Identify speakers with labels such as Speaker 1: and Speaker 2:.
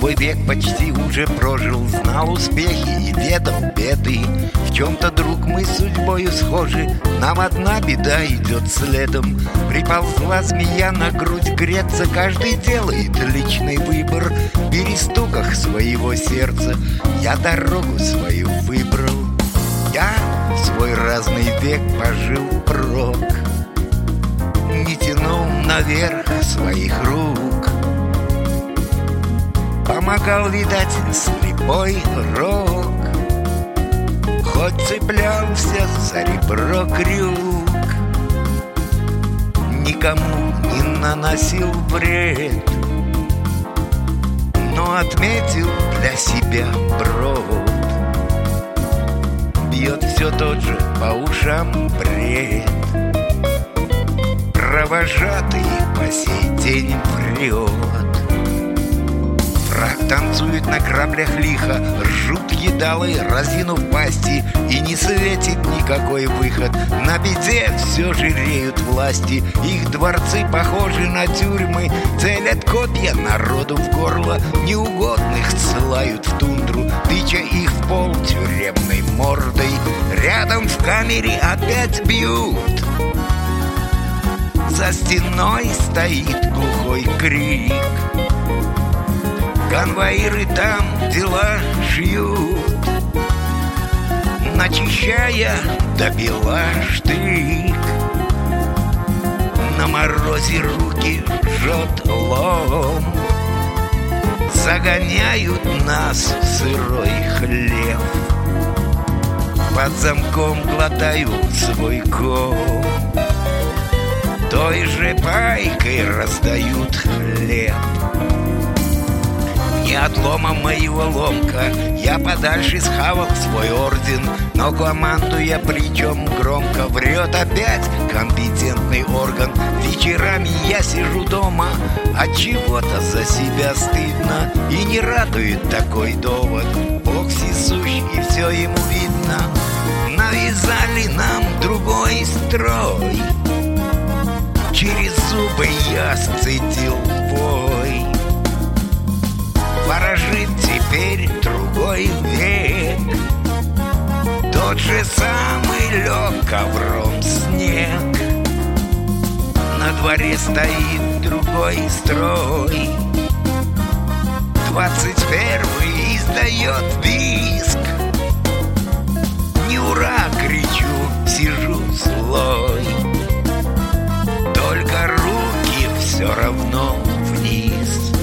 Speaker 1: Свой век почти уже прожил, знал успехи и ведал беды. В чем-то, друг, мы с судьбою схожи, нам одна беда идет следом. Приползла змея на грудь греться, каждый делает личный выбор. В перестуках своего сердца я дорогу свою выбрал. Я свой разный век пожил прок, не тянул наверх своих рук. Помогал, видать, слепой рок, хоть цеплялся за ребро крюк. Никому не наносил вред, но отметил для себя брод. Бьет все тот же по ушам бред, провожатый по сей день врет. Враг танцует на граблях лихо, ржут едалы, разинув пасти, и не светит никакой выход. На беде все жалеют власти, их дворцы похожи на тюрьмы. Целят копья народу в горло, неугодных ссылают в тундру, тыча их в пол тюремной мордой. Рядом в камере опять бьют, за стеной стоит глухой крик. Конвоиры там дела шьют, начищая до бела штык. На морозе руки жжет лом, загоняют нас в сырой хлев. Под замком глотаю свой ком, той же пайкой раздают хлеб. Не отломом моего ломка я подальше схавал свой орден, но командуя причем громко врет опять компетентный орган. Вечерами я сижу дома, от чего-то за себя стыдно, и не радует такой довод. Бог всесущ, и все ему видно. Навязали нам другой строй, через зубы я сцедил бой. Ворожит теперь другой век, тот же самый лег ковром снег. На дворе стоит другой строй, 21-й издает визг. Не ура кричу, сижу злой, только руки все равно вниз.